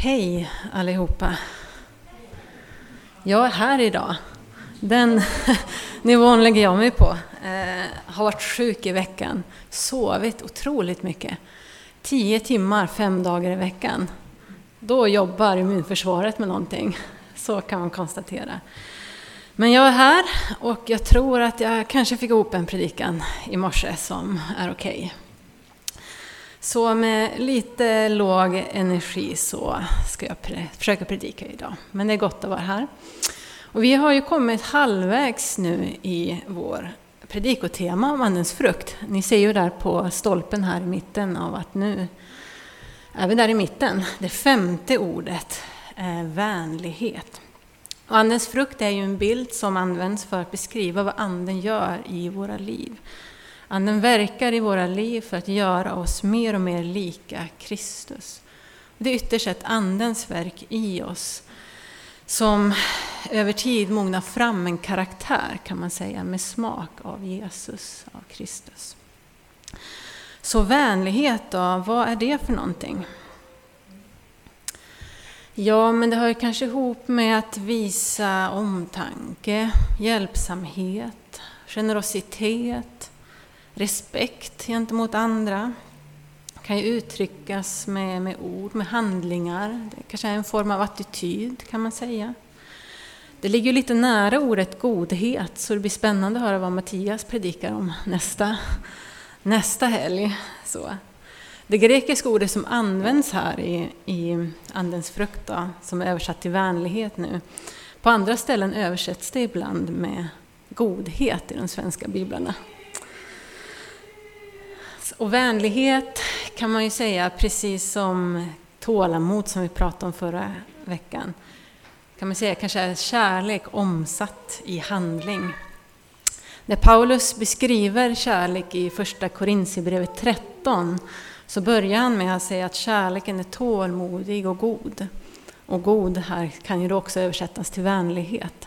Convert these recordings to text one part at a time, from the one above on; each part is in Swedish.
Hej allihopa. Jag är här idag. Den nivån lägger jag mig på. Har varit sjuk i veckan. Sovit otroligt mycket. 10 timmar, 5 dagar i veckan. Då jobbar immunförsvaret med någonting. Så kan man konstatera. Men jag är här och jag tror att jag kanske fick ihop en predikan i morse som är okej. Så med lite låg energi så ska jag försöka predika idag. Men det är gott att vara här. Och vi har ju kommit halvvägs nu i vår predikotema om andens frukt. Ni ser ju där på stolpen här i mitten av att nu är vi där i mitten. Det 5:e ordet är vänlighet. Och andens frukt är ju en bild som används för att beskriva vad anden gör i våra liv. Anden verkar i våra liv för att göra oss mer och mer lika Kristus. Det är ytterst ett andens verk i oss som över tid mognar fram en karaktär, kan man säga, med smak av Jesus, av Kristus. Så vänlighet då, vad är det för någonting? Ja, men det hör kanske ihop med att visa omtanke, hjälpsamhet, generositet, respekt gentemot andra. Det kan ju uttryckas med ord, med handlingar. Det kanske är en form av attityd, kan man säga. Det ligger lite nära ordet godhet, så det blir spännande att höra vad Mattias predikar om nästa helg. Så. Det grekiska ordet som används här i andens frukt, då, som är översatt till vänlighet nu. På andra ställen översätts det ibland med godhet i de svenska biblarna. Och vänlighet kan man ju säga, precis som tålamod som vi pratade om förra veckan, kan man säga kanske är kärlek omsatt i handling. När Paulus beskriver kärlek i första Korinthierbrevet 13 så börjar han med att säga att kärleken är tålmodig och god. Och god här kan ju då också översättas till vänlighet.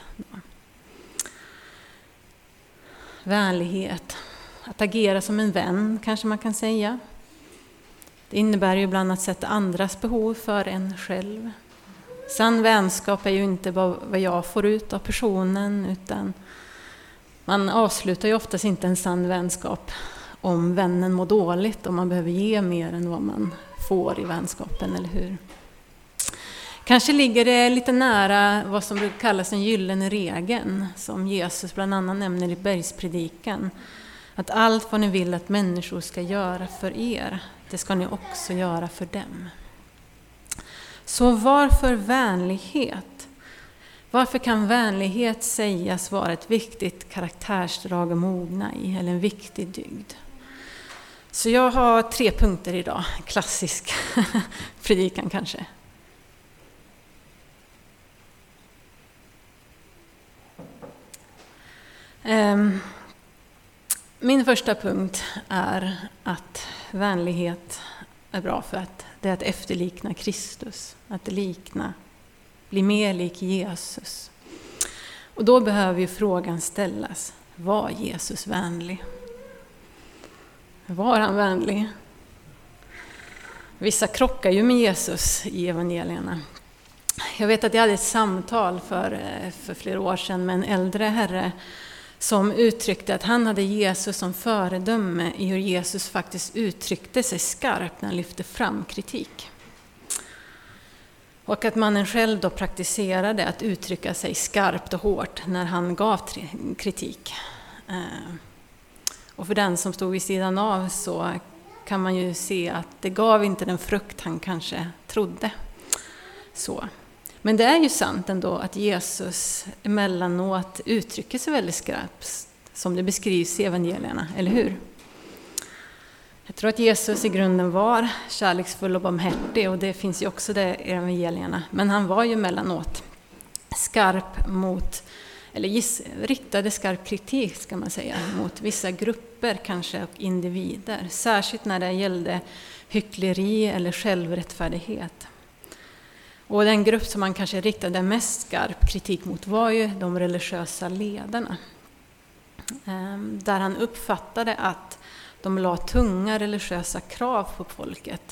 Vänlighet. Att agera som en vän, kanske man kan säga. Det innebär ju ibland att sätta andras behov för en själv. Sann vänskap är ju inte vad jag får ut av personen, utan man avslutar ju oftast inte en sann vänskap om vännen mår dåligt och man behöver ge mer än vad man får i vänskapen, eller hur? Kanske ligger det lite nära vad som brukar kallas den gyllene regeln, som Jesus bland annat nämner i bergspredikan. Att allt vad ni vill att människor ska göra för er, det ska ni också göra för dem. Så varför vänlighet? Varför kan vänlighet sägas vara ett viktigt karaktärsdrag att mogna i, eller en viktig dygd? Så jag har 3 punkter idag, klassisk predikan kanske. Min första punkt är att vänlighet är bra för att det är att efterlikna Kristus. Att bli mer lik Jesus. Och då behöver ju frågan ställas, var Jesus vänlig? Var han vänlig? Vissa krockar ju med Jesus i evangelierna. Jag vet att jag hade ett samtal för flera år sedan med en äldre herre som uttryckte att han hade Jesus som föredöme i hur Jesus faktiskt uttryckte sig skarpt när han lyfte fram kritik. Och att mannen själv då praktiserade att uttrycka sig skarpt och hårt när han gav kritik. Och för den som stod vid sidan av så kan man ju se att det gav inte den frukt han kanske trodde. Så. Men det är ju sant ändå att Jesus emellanåt uttrycker sig väldigt skarpt, som det beskrivs i evangelierna, eller hur? Jag tror att Jesus i grunden var kärleksfull och barmhärtig, och det finns ju också det i evangelierna. Men han var ju emellanåt skarp mot, eller riktade skarp kritik ska man säga, mot vissa grupper kanske och individer. Särskilt när det gällde hyckleri eller självrättfärdighet. Och den grupp som man kanske riktade mest skarp kritik mot var ju de religiösa ledarna. Där han uppfattade att de la tunga religiösa krav på folket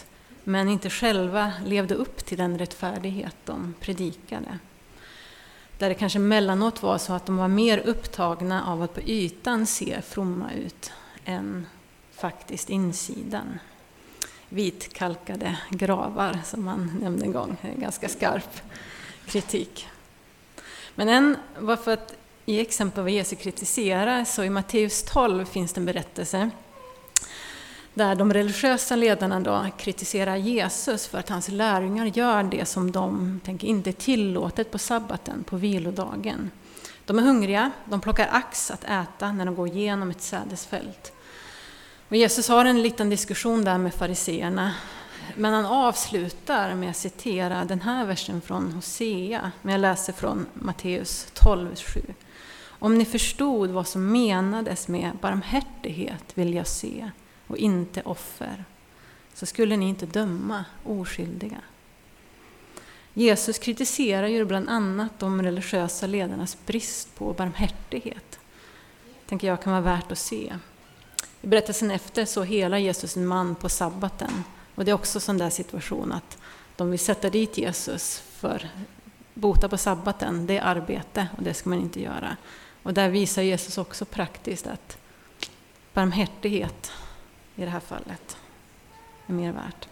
men inte själva levde upp till den rättfärdighet de predikade. Där det kanske mellanåt var så att de var mer upptagna av att på ytan se fromma ut än faktiskt insidan. Vitkalkade gravar som man nämnde en gång, är ganska skarp kritik. Men en var för att i exempel vad Jesus kritiserar, så i Matteus 12 finns det en berättelse där de religiösa ledarna då kritiserar Jesus för att hans lärjungar gör det som de tänker inte är tillåtet på sabbaten, på vilodagen. De är hungriga, de plockar ax att äta när de går igenom ett sädesfält. Och Jesus har en liten diskussion där med fariseerna, men han avslutar med att citera den här versen från Hosea, men jag läser från Matteus 12:7. Om ni förstod vad som menades med barmhärtighet vill jag se och inte offer, så skulle ni inte döma oskyldiga. Jesus kritiserar ju bland annat de religiösa ledarnas brist på barmhärtighet. Tänker jag kan vara värt att se. I berättelsen efter så helar Jesus en man på sabbaten. Och det är också en sån där situation att de vill sätta dit Jesus för bota på sabbaten. Det är arbete och det ska man inte göra. Och där visar Jesus också praktiskt att barmhärtighet i det här fallet är mer värt.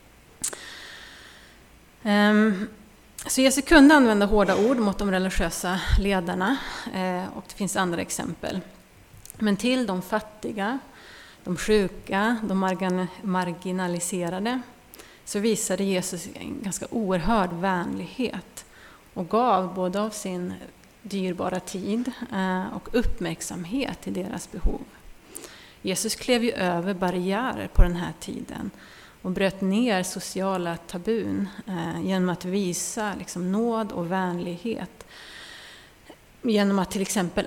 Så Jesus kunde använda hårda ord mot de religiösa ledarna, och det finns andra exempel. Men till de fattiga, de sjuka, de marginaliserade så visade Jesus en ganska oerhörd vänlighet och gav både av sin dyrbara tid och uppmärksamhet till deras behov. Jesus klev ju över barriärer på den här tiden och bröt ner sociala tabun genom att visa nåd och vänlighet. Genom att till exempel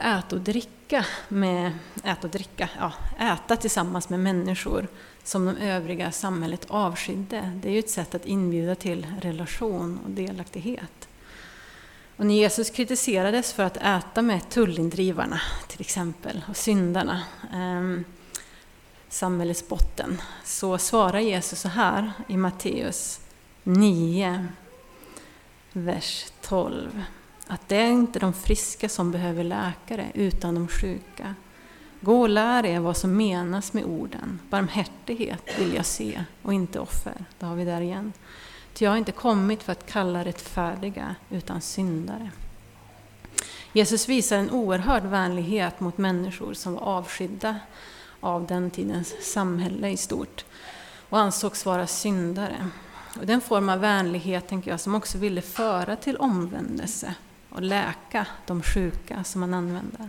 äta tillsammans med människor som de övriga samhället avskydde. Det är ju ett sätt att inbjuda till relation och delaktighet. Och när Jesus kritiserades för att äta med tullindrivarna till exempel och syndarna, samhällets botten, så svarar Jesus så här i Matteus 9, vers 12. Att det är inte de friska som behöver läkare utan de sjuka. Gå och lär er vad som menas med orden. Barmhärtighet vill jag se och inte offer. Då har vi där igen. Ty jag har inte kommit för att kalla rättfärdiga utan syndare. Jesus visar en oerhörd vänlighet mot människor som var avskydda av den tidens samhälle i stort och ansågs vara syndare. Och den form av vänlighet, tänker jag, som också ville föra till omvändelse och läka de sjuka som man använder.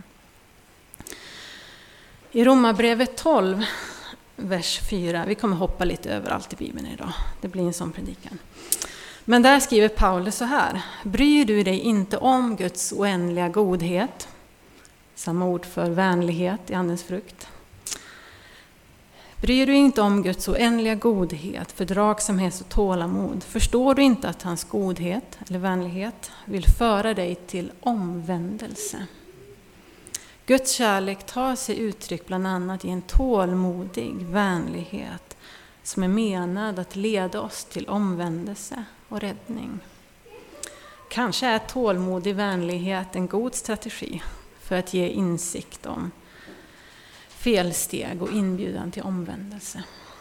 I Romarbrevet 12, vers 4, vi kommer hoppa lite överallt i Bibeln idag, det blir en sån predikan. Men där skriver Paulus så här: bryr du dig inte om Guds oändliga godhet, samma ord för vänlighet i andens frukt. Bryr du inte om Guds oändliga godhet, fördragsamhet och tålamod? Förstår du inte att hans godhet eller vänlighet vill föra dig till omvändelse? Guds kärlek tar sig uttryck bland annat i en tålmodig vänlighet som är menad att leda oss till omvändelse och räddning. Kanske är tålmodig vänlighet en god strategi för att ge insikt om felsteg och inbjudan till omvändelse.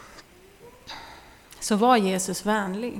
Så var Jesus vänlig?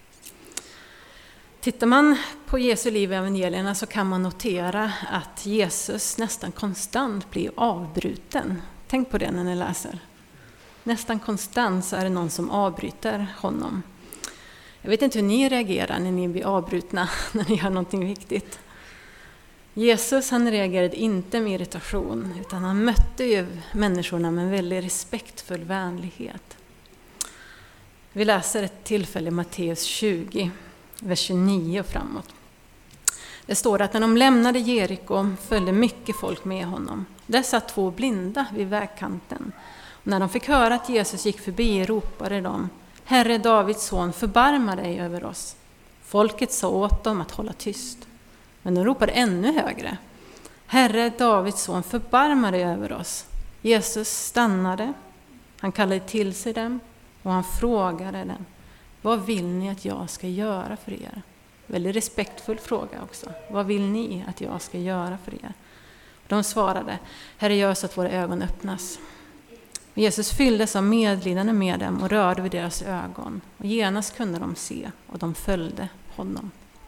Tittar man på Jesu liv i evangelierna så kan man notera att Jesus nästan konstant blir avbruten. Tänk på det när ni läser. Nästan konstant så är det någon som avbryter honom. Jag vet inte hur ni reagerar när ni blir avbrutna när ni gör någonting viktigt. Jesus, han reagerade inte med irritation, utan han mötte ju människorna med en väldigt respektfull vänlighet. Vi läser ett tillfälle i Matteus 20, vers 29 och framåt. Det står att när de lämnade Jeriko följde mycket folk med honom. Där satt 2 blinda vid vägkanten. Och när de fick höra att Jesus gick förbi ropade de: Herre Davids son, förbarma dig över oss. Folket sa åt dem att hålla tyst. Men de ropade ännu högre: Herre Davids son, förbarma dig över oss. Jesus stannade, han kallade till sig dem och han frågade dem: Vad vill ni att jag ska göra för er? Väldigt respektfull fråga också. Vad vill ni att jag ska göra för er? De svarade, Herre, gör så att våra ögon öppnas. Jesus fylldes av medlidande med dem och rörde vid deras ögon. Och genast kunde de se och de följde honom.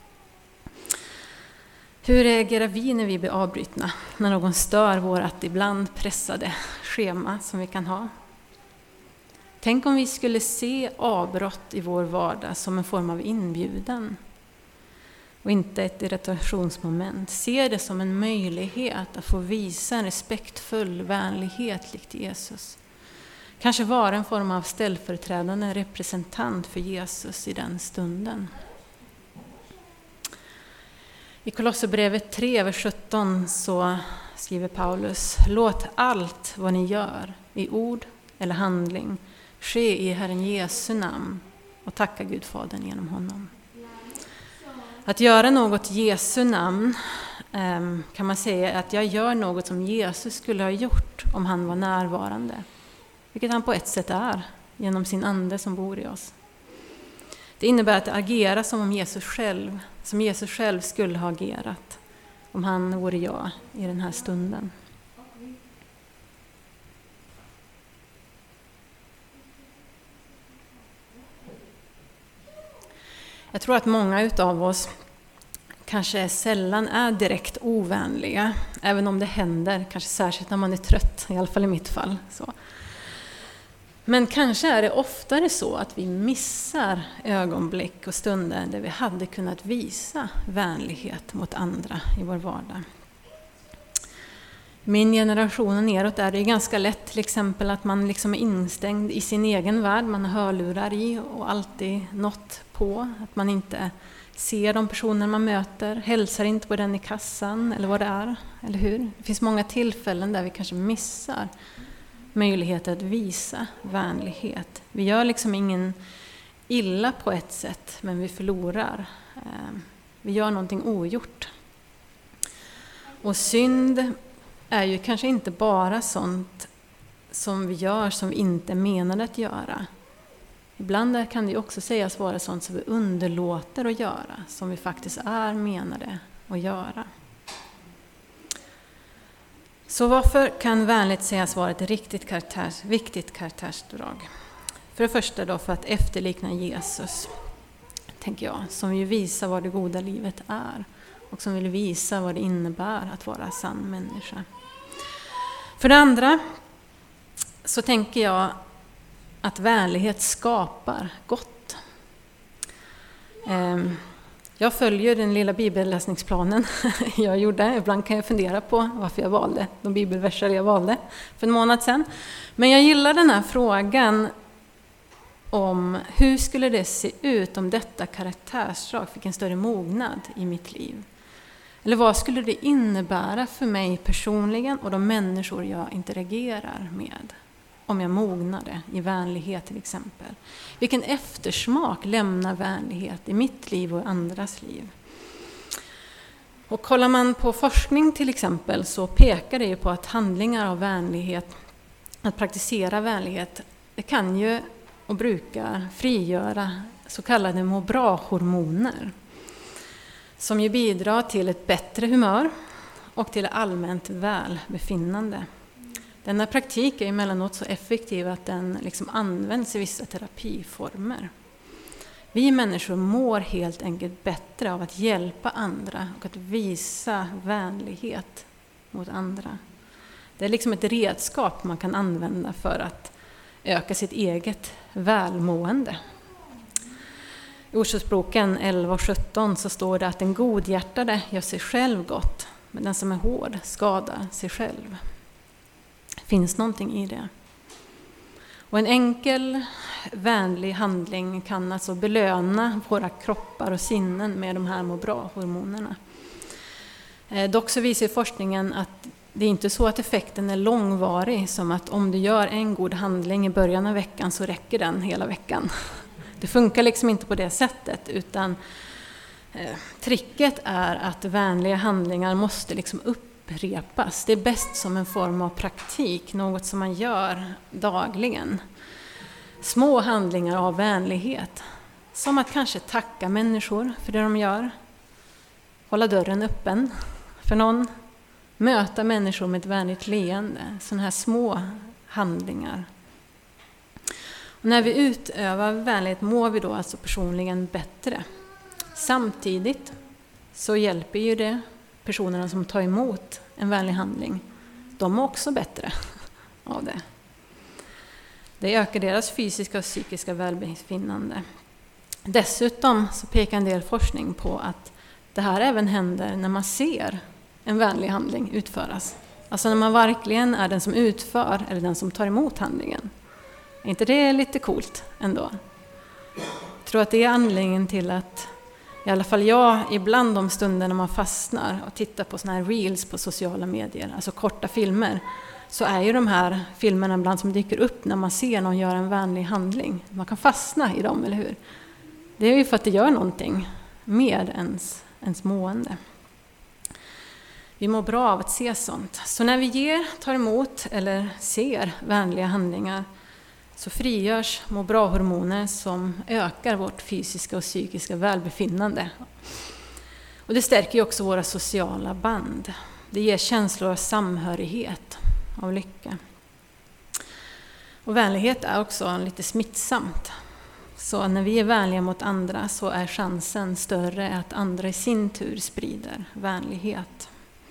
Hur reagerar vi när vi blir avbrytna? När någon stör vårt ibland pressade schema som vi kan ha? Tänk om vi skulle se avbrott i vår vardag som en form av inbjudan. Och inte ett irritationsmoment. Se det som en möjlighet att få visa en respektfull vänlighet likt Jesus. Kanske vara en form av ställföreträdande representant för Jesus i den stunden. I Kolosserbrevet 3, vers 17 så skriver Paulus: Låt allt vad ni gör, i ord eller handling, ske i Herren Jesu namn och tacka Gud Fadern genom honom. Att göra något i Jesu namn kan man säga att jag gör något som Jesus skulle ha gjort om han var närvarande. Vilket han på ett sätt är, genom sin ande som bor i oss. Det innebär att agera som Jesus själv skulle ha agerat om han vore jag i den här stunden. Jag tror att många utav oss kanske sällan är direkt ovänliga, även om det händer, kanske särskilt när man är trött, i alla fall i mitt fall. Så. Men kanske är det oftare så att vi missar ögonblick och stunder där vi hade kunnat visa vänlighet mot andra i vår vardag. Min generation och neråt är det ganska lätt till exempel att man liksom är instängd i sin egen värld. Man har hörlurar i och alltid något på. Att man inte ser de personer man möter, hälsar inte på den i kassan eller vad det är. Eller hur? Det finns många tillfällen där vi kanske missar möjlighet att visa vänlighet. Vi gör liksom ingen illa på ett sätt, men vi förlorar. Vi gör någonting ogjort. Och synd är ju kanske inte bara sånt som vi gör som vi inte menade att göra. Ibland kan det också sägas vara sånt som vi underlåter att göra, som vi faktiskt är menade att göra. Så varför kan vänlighet sägas vara ett viktigt karaktärsdrag? För det första då för att efterlikna Jesus, tänker jag, som ju visar vad det goda livet är och som vill visa vad det innebär att vara sann människa. För det andra så tänker jag att vänlighet skapar gott. Jag följer den lilla bibelläsningsplanen jag gjorde. Ibland kan jag fundera på varför jag valde de bibelverser jag valde för en månad sedan. Men jag gillar den här frågan om hur skulle det se ut om detta karaktärsdrag fick en större mognad i mitt liv. Eller vad skulle det innebära för mig personligen och de människor jag interagerar med? Om jag mognade i vänlighet till exempel. Vilken eftersmak lämnar vänlighet i mitt liv och i andras liv? Och kollar man på forskning till exempel så pekar det ju på att handlingar av vänlighet, att praktisera vänlighet, det kan ju och brukar frigöra så kallade må bra-hormoner. Som ju bidrar till ett bättre humör och till allmänt välbefinnande. Denna praktik är emellanåt så effektiv att den liksom används i vissa terapiformer. Vi människor mår helt enkelt bättre av att hjälpa andra och att visa vänlighet mot andra. Det är liksom ett redskap man kan använda för att öka sitt eget välmående. I Ordspråksboken 11:17 så står det att den godhjärtade gör sig själv gott, men den som är hård skadar sig själv. Finns någonting i det. Och en enkel, vänlig handling kan alltså belöna våra kroppar och sinnen med de här må bra-hormonerna. Dock så visar forskningen att det är inte så att effekten är långvarig, som att om du gör en god handling i början av veckan så räcker den hela veckan. Det funkar liksom inte på det sättet, utan tricket är att vänliga handlingar måste liksom upprepas. Det är bäst som en form av praktik, något som man gör dagligen. Små handlingar av vänlighet Som att kanske tacka människor för det de gör. Hålla dörren öppen för någon. Möta människor med ett vänligt leende. Sådana här små handlingar. Och när vi utövar vänlighet mår vi då alltså personligen bättre. Samtidigt så hjälper ju det personerna som tar emot en vänlig handling. De mår också bättre av det. Det ökar deras fysiska och psykiska välbefinnande. Dessutom så pekar en del forskning på att det här även händer när man ser en vänlig handling utföras. Alltså när man verkligen är den som utför eller den som tar emot handlingen. Är inte det lite coolt ändå? Jag tror att det är anledningen till att i alla fall jag ibland de stunder när man fastnar och tittar på såna här reels på sociala medier, alltså korta filmer, så är ju de här filmerna ibland som dyker upp när man ser någon göra en vänlig handling. Man kan fastna i dem, eller hur? Det är ju för att det gör någonting med ens mående. Vi mår bra av att se sånt. Så när vi tar emot eller ser vänliga handlingar så frigörs må bra-hormoner som ökar vårt fysiska och psykiska välbefinnande. Och det stärker ju också våra sociala band. Det ger känslor av samhörighet, av lycka. Och vänlighet är också lite smittsamt. Så när vi är vänliga mot andra så är chansen större att andra i sin tur sprider vänlighet.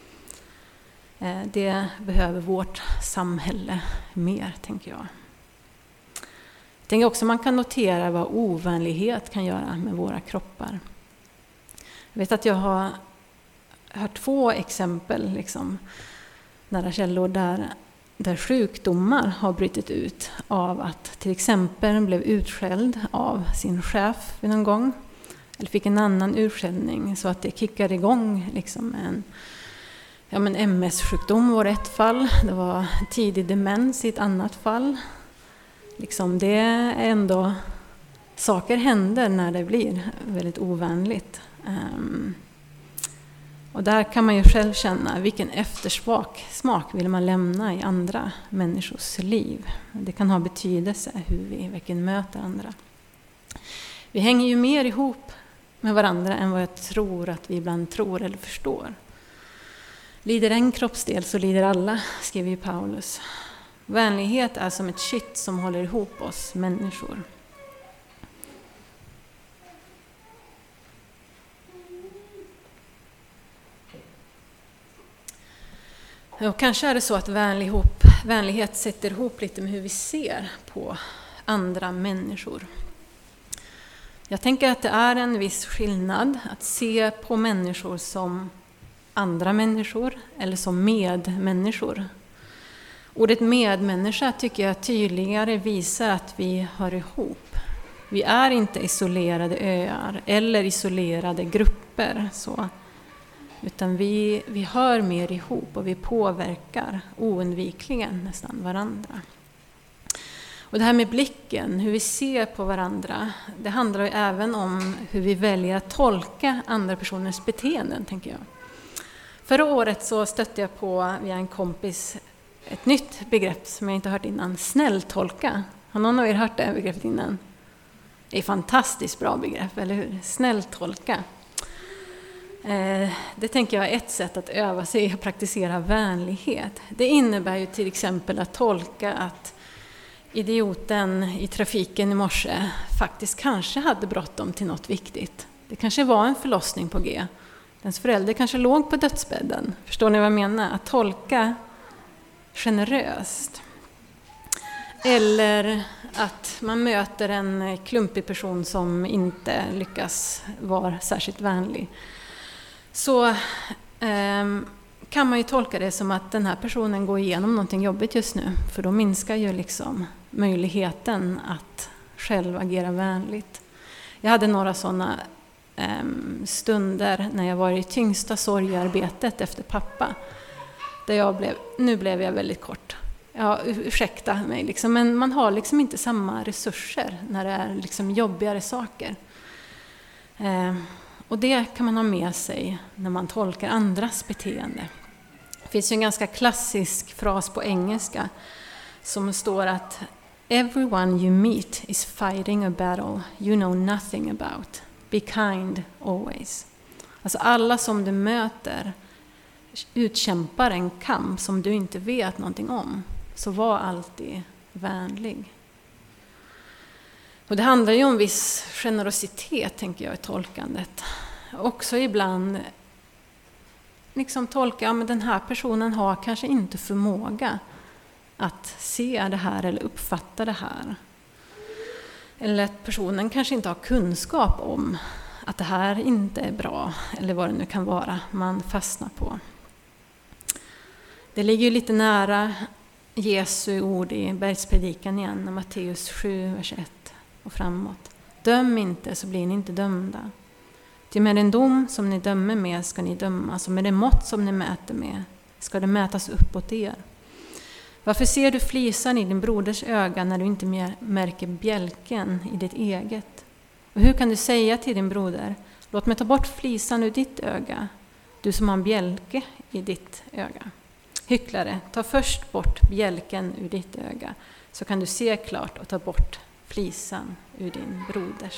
Det behöver vårt samhälle mer, tänker jag. Jag tänker också att man kan notera vad ovänlighet kan göra med våra kroppar. Jag vet att jag har hört 2 exempel, nära källor, där sjukdomar har brutit ut av att till exempel blev utskälld av sin chef vid någon gång. Eller fick en annan utskällning så att det kickade igång en MS-sjukdom var ett fall. Det var tidig demens i ett annat fall. Det är ändå, saker händer när det blir väldigt ovänligt. Och där kan man ju själv känna vilken eftersmak vill man lämna i andra människors liv. Det kan ha betydelse hur vi verkligen möter andra. Vi hänger ju mer ihop med varandra än vad jag tror att vi ibland tror eller förstår. Lider en kroppsdel så lider alla, skriver ju Paulus. Vänlighet är som ett kitt som håller ihop oss människor. Och kanske är det så att vänlighet sätter ihop lite med hur vi ser på andra människor. Jag tänker att det är en viss skillnad att se på människor som andra människor eller som medmänniskor. Ordet medmänniska tycker jag tydligare visar att vi hör ihop. Vi är inte isolerade öar eller isolerade grupper utan vi hör mer ihop och vi påverkar oundvikligen nästan varandra. Och det här med blicken, hur vi ser på varandra, det handlar ju även om hur vi väljer att tolka andra personers beteenden, tänker jag. Förra året så stötte jag på via en kompis ett nytt begrepp som jag inte hört innan, snälltolka. Har någon av er hört det begreppet innan? Det är ett fantastiskt bra begrepp, eller hur? Snälltolka. Det tänker jag är ett sätt att öva sig och praktisera vänlighet. Det innebär ju till exempel att tolka att idioten i trafiken i morse faktiskt kanske hade bråttom till något viktigt. Det kanske var en förlossning på G. Dens förälder kanske låg på dödsbädden. Förstår ni vad jag menar? Att tolka generöst. Eller att man möter en klumpig person som inte lyckas vara särskilt vänlig. Så kan man ju tolka det som att den här personen går igenom någonting jobbigt just nu. För då minskar ju möjligheten att själv agera vänligt. Jag hade några sådana stunder när jag var i tyngsta sorgearbetet efter pappa. Där nu blev jag väldigt kort. Ja, ursäkta mig men man har inte samma resurser när det är jobbigare saker. Och det kan man ha med sig när man tolkar andras beteende. Det finns ju en ganska klassisk fras på engelska som står att Everyone you meet is fighting a battle you know nothing about. Be kind always. Alltså alla som du möter utkämpar en kamp som du inte vet någonting om. Så var alltid vänlig. Och det handlar ju om viss generositet, tänker jag, i tolkandet. Också ibland liksom tolka, men den här personen har kanske inte förmåga att se det här eller uppfatta det här. Eller att personen kanske inte har kunskap om att det här inte är bra, eller vad det nu kan vara man fastnar på. Det ligger ju lite nära Jesu ord i bergspredikan igen, Matteus 7, vers 1 och framåt. Döm inte, så blir ni inte dömda. Ty med den dom som ni dömer med ska ni dömas, och med det mått som ni mäter med ska det mätas uppåt er. Varför ser du flisan i din broders öga när du inte märker bjälken i ditt eget? Och hur kan du säga till din broder, låt mig ta bort flisan ur ditt öga, du som har en bjälke i ditt öga? Hycklare, ta först bort bjälken ur ditt öga, så kan du se klart och ta bort flisan ur din broders.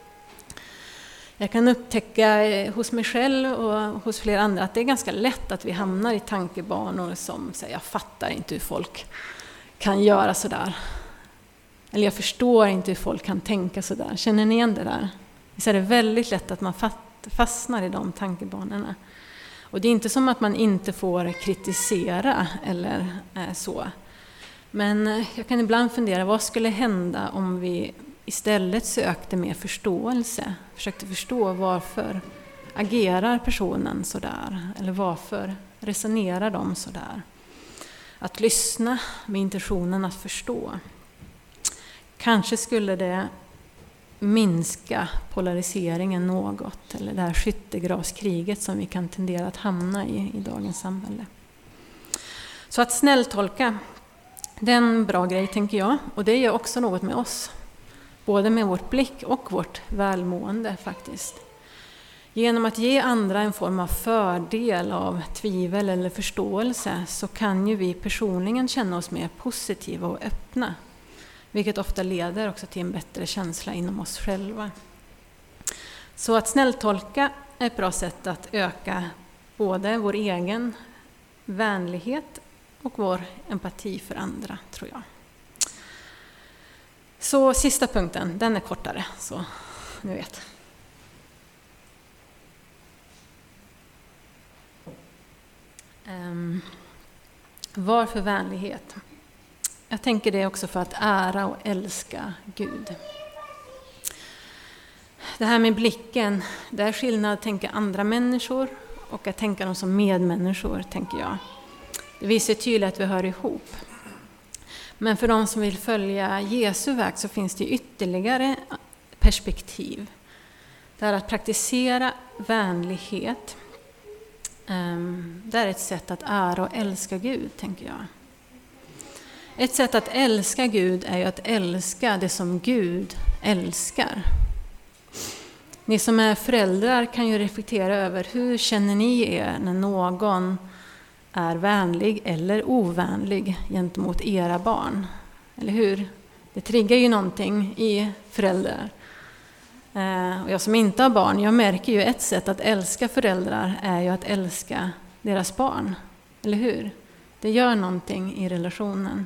Jag kan upptäcka hos mig själv och hos flera andra att det är ganska lätt att vi hamnar i tankebanor som säger, jag fattar inte hur folk kan göra sådär. Eller jag förstår inte hur folk kan tänka sådär. Känner ni igen det där? Så är det väldigt lätt att man fastnar i de tankebanorna. Och det är inte som att man inte får kritisera eller så. Men jag kan ibland fundera, vad skulle hända om vi istället sökte mer förståelse? Försökte förstå varför agerar personen sådär? Eller varför resonerar de sådär? Att lyssna med intentionen att förstå. Kanske skulle det minska polariseringen något, eller det här skyttegravskriget som vi kan tendera att hamna i dagens samhälle. Så att snälltolka, det är en bra grej, tänker jag, och det gör också något med oss, både med vårt blick och vårt välmående faktiskt. Genom att ge andra en form av fördel av tvivel eller förståelse så kan ju vi personligen känna oss mer positiva och öppna. Vilket ofta leder också till en bättre känsla inom oss själva. Så att snälltolka är ett bra sätt att öka både vår egen vänlighet och vår empati för andra, tror jag. Så sista punkten, den är kortare, så ni vet. Varför vänlighet? Jag tänker det också för att ära och älska Gud. Det här med blicken, det är skillnad att tänka andra människor och att tänka dem som medmänniskor, tänker jag. Det visar tydligt att vi hör ihop. Men för de som vill följa Jesu väg så finns det ytterligare perspektiv. Det är att praktisera vänlighet. Det är ett sätt att ära och älska Gud, tänker jag. Ett sätt att älska Gud är ju att älska det som Gud älskar. Ni som är föräldrar kan ju reflektera över hur känner ni er när någon är vänlig eller ovänlig gentemot era barn. Eller hur? Det triggar ju någonting i föräldrar. Och jag som inte har barn, jag märker ju ett sätt att älska föräldrar är ju att älska deras barn. Eller hur? Det gör någonting i relationen.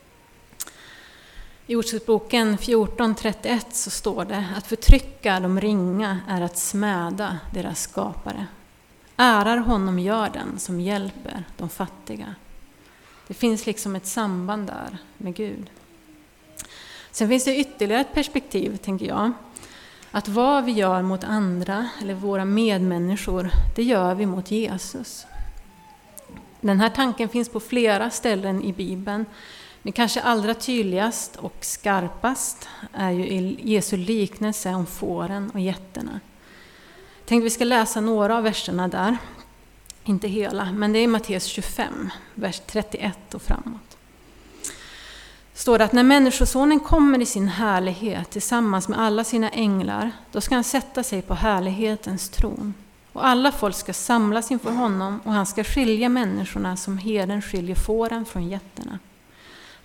I Ordspråksboken 14:31 så står det att förtrycka de ringa är att smäda deras skapare. Ärar honom gör den som hjälper de fattiga. Det finns liksom ett samband där med Gud. Sen finns det ytterligare ett perspektiv, tänker jag. Att vad vi gör mot andra eller våra medmänniskor, det gör vi mot Jesus. Den här tanken finns på flera ställen i Bibeln. Men kanske allra tydligast och skarpast är ju i Jesu liknelse om fåren och getterna. Jag tänkte vi ska läsa några av verserna där. Inte hela, men det är Matteus 25, vers 31 och framåt. Står det att när människosonen kommer i sin härlighet tillsammans med alla sina änglar, då ska han sätta sig på härlighetens tron. Och alla folk ska samlas inför honom och han ska skilja människorna som herden skiljer fåren från getterna.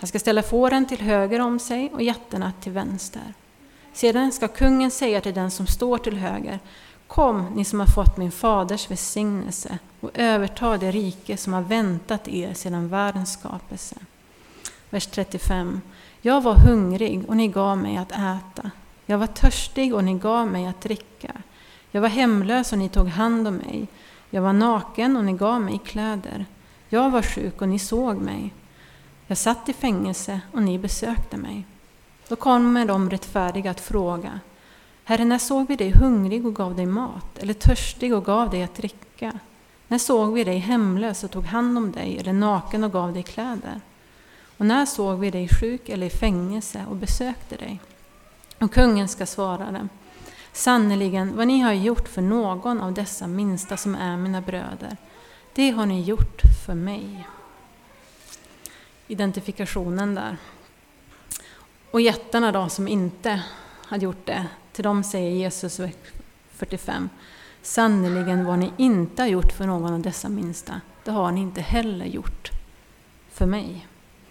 Han ska ställa fåren till höger om sig och getterna till vänster. Sedan ska kungen säga till den som står till höger: kom, ni som har fått min faders välsignelse, och överta det rike som har väntat er sedan världens skapelse. Vers 35. Jag var hungrig och ni gav mig att äta. Jag var törstig och ni gav mig att dricka. Jag var hemlös och ni tog hand om mig. Jag var naken och ni gav mig kläder. Jag var sjuk och ni såg mig. Jag satt i fängelse och ni besökte mig. Då kommer de rättfärdiga att fråga: Herre, när såg vi dig hungrig och gav dig mat, eller törstig och gav dig att dricka? När såg vi dig hemlös och tog hand om dig, eller naken och gav dig kläder? Och när såg vi dig sjuk eller i fängelse och besökte dig? Och kungen ska svara dem: sannerligen, vad ni har gjort för någon av dessa minsta som är mina bröder, det har ni gjort för mig. Identifikationen där. Och jättarna då som inte hade gjort det, till dem säger Jesus 45: sannerligen, vad ni inte har gjort för någon av dessa minsta, det har ni inte heller gjort för mig.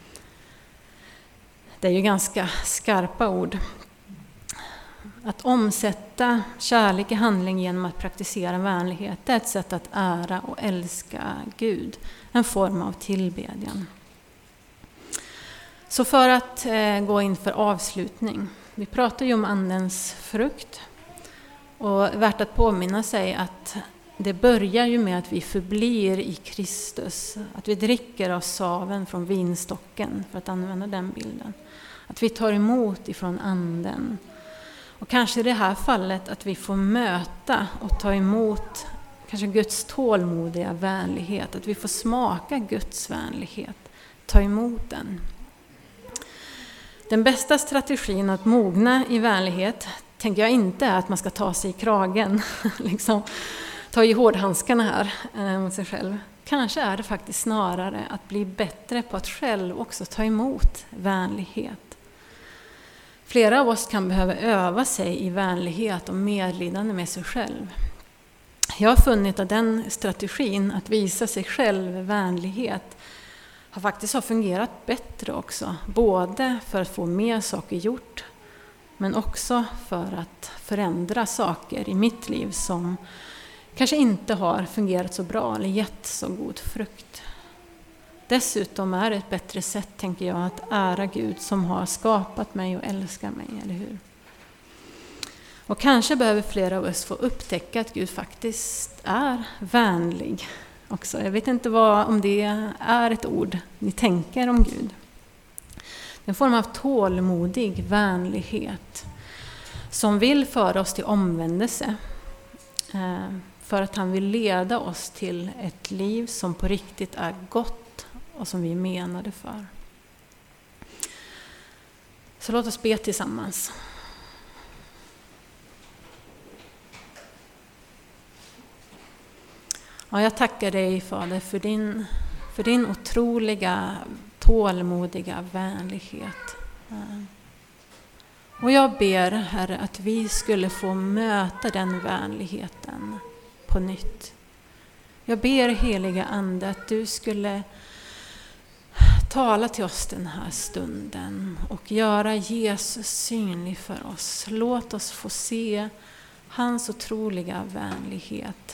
Det är ju ganska skarpa ord. Att omsätta kärlek i handling genom att praktisera vänlighet, det är ett sätt att ära och älska Gud. En form av tillbedjan. Så för att gå in för avslutning. Vi pratar ju om andens frukt. Och värt att påminna sig att det börjar ju med att vi förblir i Kristus. Att vi dricker av saven från vinstocken, för att använda den bilden. Att vi tar emot ifrån anden. Och kanske i det här fallet att vi får möta och ta emot kanske Guds tålmodiga vänlighet. Att vi får smaka Guds vänlighet. Ta emot den. Den bästa strategin att mogna i vänlighet tänker jag inte är att man ska ta sig i kragen. liksom, ta i hårdhandskarna här mot sig själv. Kanske är det faktiskt snarare att bli bättre på att själv också ta emot vänlighet. Flera av oss kan behöva öva sig i vänlighet och medlidande med sig själv. Jag har funnit att den strategin att visa sig själv vänlighet har fungerat bättre också. Både för att få mer saker gjort, men också för att förändra saker i mitt liv som kanske inte har fungerat så bra eller gett så god frukt. Dessutom är det ett bättre sätt, tänker jag, att ära Gud som har skapat mig och älskar mig, eller hur? Och kanske behöver flera av oss få upptäcka att Gud faktiskt är vänlig också. Jag vet inte om det är ett ord ni tänker om Gud. Det är en form av tålmodig vänlighet som vill föra oss till omvändelse. För att han vill leda oss till ett liv som på riktigt är gott och som vi menade för. Så låt oss be tillsammans. Ja, jag tackar dig, Fader, för din otroliga, tålmodiga vänlighet. Och jag ber, Herre, att vi skulle få möta den vänligheten på nytt. Jag ber, heliga Ande, att du skulle tala till oss den här stunden och göra Jesus synlig för oss. Låt oss få se hans otroliga vänlighet.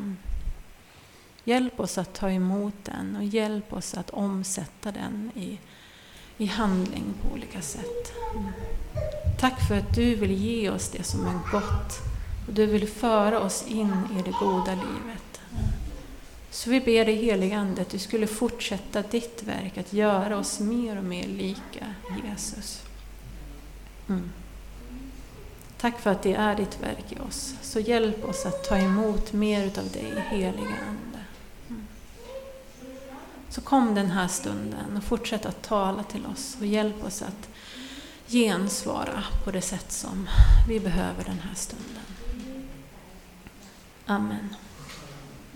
Hjälp oss att ta emot den och hjälp oss att omsätta den i handling på olika sätt. Tack för att du vill ge oss det som är gott och du vill föra oss in i det goda livet. Så vi ber dig, heliga Ande, att du skulle fortsätta ditt verk att göra oss mer och mer lika Jesus. Tack för att det är ditt verk i oss. Så hjälp oss att ta emot mer av dig, heliga Ande. Så kom den här stunden och fortsätt att tala till oss och hjälp oss att gensvara på det sätt som vi behöver den här stunden. Amen.